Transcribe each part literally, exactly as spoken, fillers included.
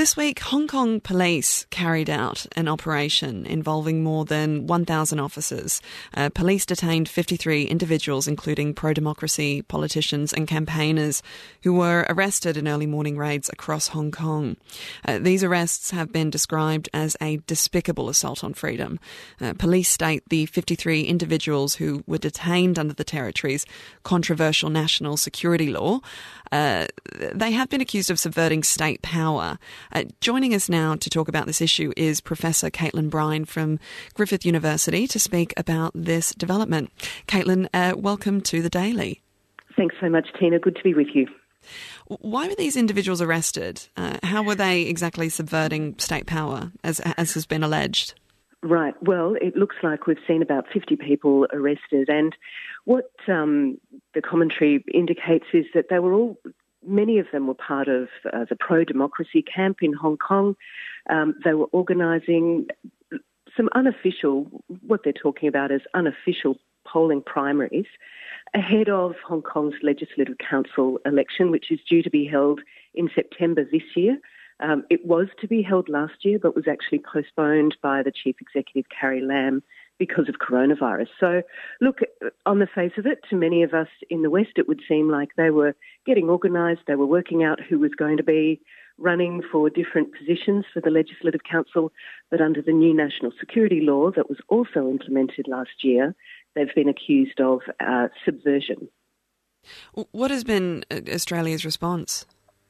this week, Hong Kong police carried out an operation involving more than one thousand officers. Uh, police detained fifty-three individuals, including pro-democracy politicians and campaigners, who were arrested in early morning raids across Hong Kong. Uh, these arrests have been described as a despicable assault on freedom. Uh, police state the fifty-three individuals who were detained under the territory's controversial national security law, uh, they have been accused of subverting state power. Uh, joining us now to talk about this issue is Professor Caitlin Brine from Griffith University to speak about this development. Caitlin, uh, welcome to The Daily. Thanks so much, Tina. Good to be with you. Why were these individuals arrested? Uh, how were they exactly subverting state power, as, as has been alleged? Right. Well, it looks like we've seen about fifty people arrested, and what um, the commentary indicates is that they were all, many of them were part of uh, the pro-democracy camp in Hong Kong. Um, they were organising some unofficial, what they're talking about as unofficial polling primaries ahead of Hong Kong's Legislative Council election, which is due to be held in September this year. Um, it was to be held last year, but was actually postponed by the Chief Executive, Carrie Lam, because of coronavirus. So, look, on the face of it, to many of us in the West, it would seem like they were getting organised, they were working out who was going to be running for different positions for the Legislative Council, but under the new national security law that was also implemented last year, they've been accused of uh, subversion. What has been Australia's response?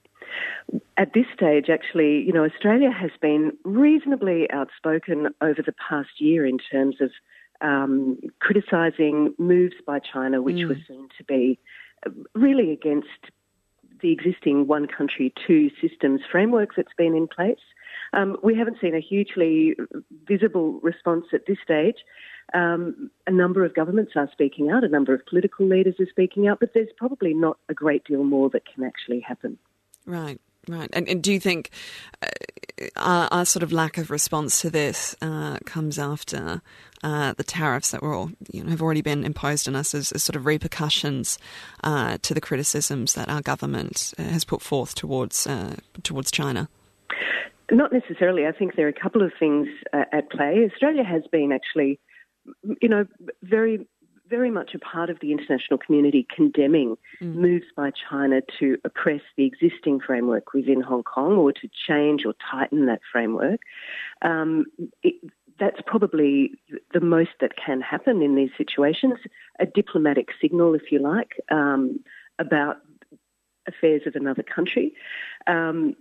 At this stage, actually, you know, Australia has been reasonably outspoken over the past year in terms of um, criticising moves by China, which mm. were seen to be really against the existing one country, two systems framework that's been in place. Um, we haven't seen a hugely visible response at this stage. Um, a number of governments are speaking out, a number of political leaders are speaking out, but there's probably not a great deal more that can actually happen. Right. Right. And, and do you think uh, our, our sort of lack of response to this uh, comes after uh, the tariffs that were all, you know, have already been imposed on us as, as sort of repercussions uh, to the criticisms that our government uh, has put forth towards uh, towards China? Not necessarily. I think there are a couple of things uh, at play. Australia has been actually, you know, very very much a part of the international community condemning mm. moves by China to oppress the existing framework within Hong Kong or to change or tighten that framework. Um, it, that's probably the most that can happen in these situations, a diplomatic signal, if you like, um, about affairs of another country. Um,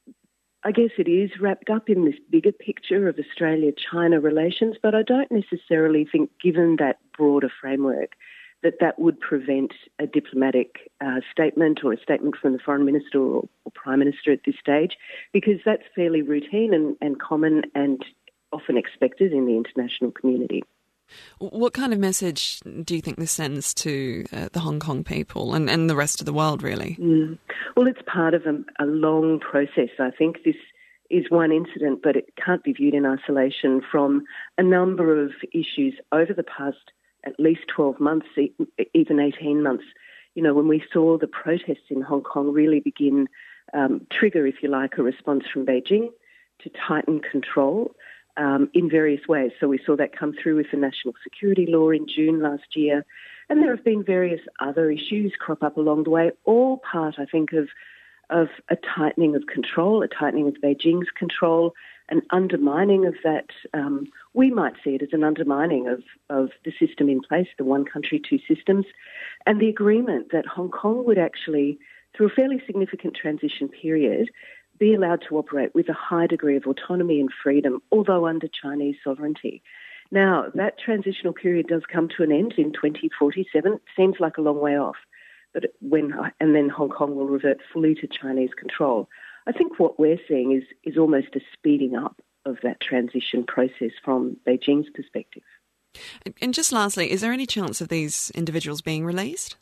I guess it is wrapped up in this bigger picture of Australia-China relations, but I don't necessarily think, given that broader framework, that that would prevent a diplomatic uh, statement or a statement from the Foreign Minister or, or Prime Minister at this stage, because that's fairly routine and, and common and often expected in the international community. What kind of message do you think this sends to uh, the Hong Kong people and, and the rest of the world, really? Mm. Well, it's part of a, a long process. I think this is one incident, but it can't be viewed in isolation from a number of issues over the past at least twelve months, even eighteen months. You know, when we saw the protests in Hong Kong really begin, um, trigger, if you like, a response from Beijing to tighten control Um, in various ways. So we saw that come through with the national security law in June last year. And there have been various other issues crop up along the way, all part, I think, of of a tightening of control, a tightening of Beijing's control, an undermining of that. Um, we might see it as an undermining of, of the system in place, the one country, two systems, and the agreement that Hong Kong would actually, through a fairly significant transition period, be allowed to operate with a high degree of autonomy and freedom, although under Chinese sovereignty. Now, that transitional period does come to an end in twenty forty-seven. It seems like a long way off, but when and then Hong Kong will revert fully to Chinese control. I think what we're seeing is is almost a speeding up of that transition process from Beijing's perspective. And just lastly, is there any chance of these individuals being released?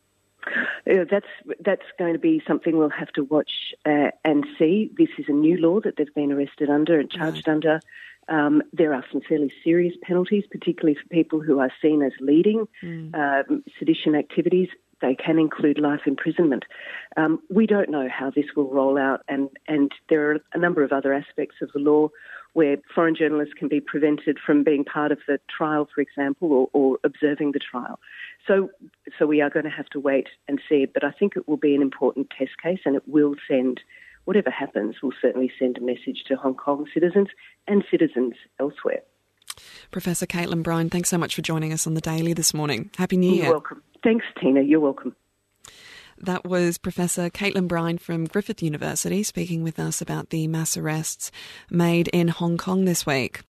Uh, that's that's going to be something we'll have to watch uh, and see. This is a new law that they've been arrested under and charged right. under. Um, there are some fairly serious penalties, particularly for people who are seen as leading mm. uh, sedition activities. They can include life imprisonment. Um, we don't know how this will roll out, and, and there are a number of other aspects of the law where foreign journalists can be prevented from being part of the trial, for example, or, or observing the trial. So, so we are going to have to wait and see, but I think it will be an important test case, and it will send, whatever happens, will certainly send a message to Hong Kong citizens and citizens elsewhere. Professor Caitlin Brine, thanks so much for joining us on The Daily this morning. Happy New Year. You're welcome. Thanks, Tina. You're welcome. That was Professor Caitlin Brine from Griffith University speaking with us about the mass arrests made in Hong Kong this week.